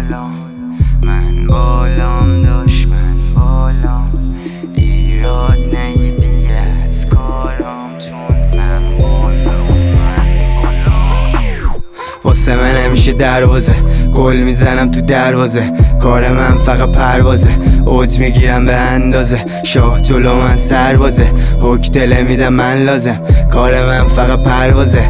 من بالام دشمن بالام ایراد نگیری از کارام چون من بالام واسه من همیشه دروازه گل میزنم تو دروازه کار من فقط پروازه اوج میگیرم به اندازه شاه جلو من سربازه حک دله میدم من لازم کار من فقط پروازه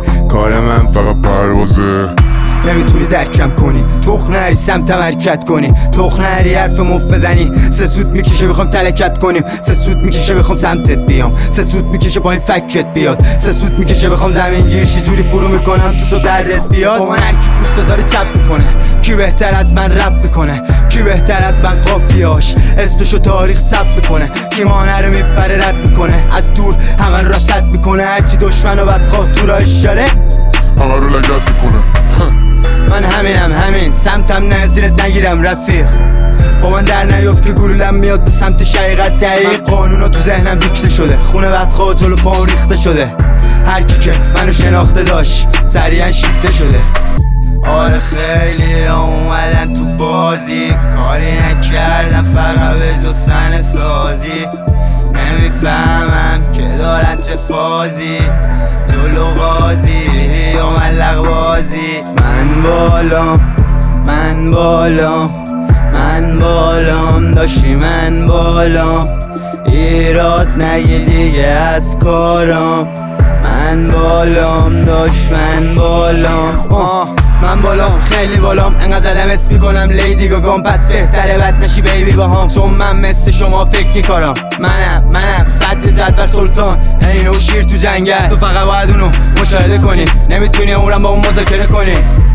نمیتونی درکم کنی تخ نری سمتم حرکت کنی تخ نری حرف مفت بزنی سه سوت میکشه بخوام تلکت کنیم سه سوت میکشه بخوام سمتت بیام سه سوت میکشه با این فکت بیاد سه سوت میکشه بخوام زمین گیر چه جوری فرو میکنم تو صبح دردت بیاد با من هر کی پوست بذاره چپ میکنه کی بهتر از من رپ میکنه کی بهتر از من قافیاش اسمشو تاریخ ثبت میکنه کی مانه رو میبره رد میکنه از دور همه رو رصد میکنه هرچی دشمنو بدخواه تو را اشاره همه رو لگت میکنه من همین سمتم نه زیرت نگیرم رفیق با من در نیفت که گلولم میاد به سمت شقیقت دقیق قانونا تو ذهنم دیکته شده خونه بدخواه جلو پام ریخته شده هر کی که منو شناخته داشت سریعا شیفته شده آره خیلی اومدن تو بازی کاری نکردم فقط به جز صحنه سازی نمیفهمم که دارن چه فازی جلو قاضی یا ملق بازی من بالام داشتی من بالام ایراد نگی دیگه از کارام من بالام دشمن بالام من بالام خیلی بالام انقدر زدم اسم میکنم لیدی گاگام پس بهتره بد نشی بیبی باهام چون من مثل شما فکر میکنم منم صدر جدول سلطان یعنی نو شیر تو جنگل تو فقط باید اونو مشاهده کنی نمیتونی عمرم با اون مذاکره کنی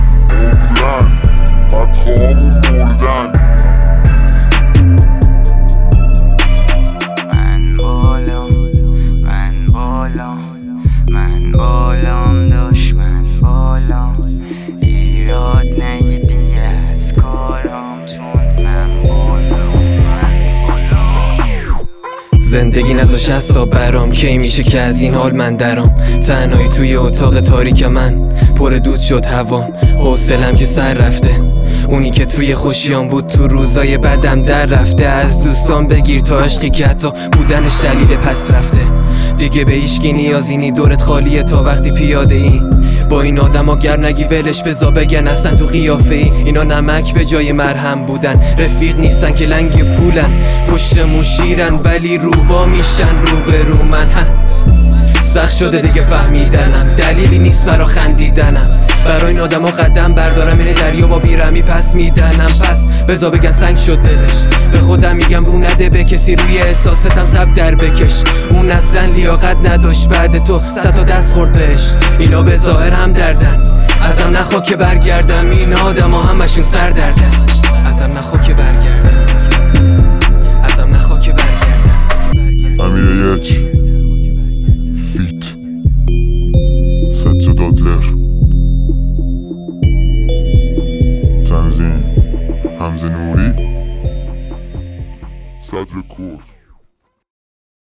من بالام دشمن بالام ایراد نگیری از کارام چون من بالام زندگی نذاش از تا برام کی میشه که از این حال من درام تنهایی توی اتاق تاریک من پر دود شد هوام حوصلم که سر رفته اونی که توی خوشیام بود تو روزای بدم در رفته از دوستان بگیر تا عشقی که حتی بودنش دلیل پس رفته دیگه به هیچکی نیازی نی دورت خالیه تا وقتی پیاده ای با این آدما گر نگی ولش بزا بگن اصلا تو قیافه ای اینا نمک به جای مرهم بودن رفیق نیستن که لنگ پولن پشت موشیرن ولی روبا میشن روبرو من سخت شده دیگه فهمیدنم دلیلی نیست برا خندیدنم برای این آدما قدم بردارم اینه دریا با بیرمی پس میدنم پس بزا بگن سنگ شد دلش به خودم میگم رو نده به کسی روی احساستم زب در بکش اون اصلا لیاقت نداشت بعد تو 100 تا دست خورد بهش اینا به ظاهر هم دردن ازم نخوا که برگردم این آدما همشون سر دردن ازم نخوا که برگردم امیر یک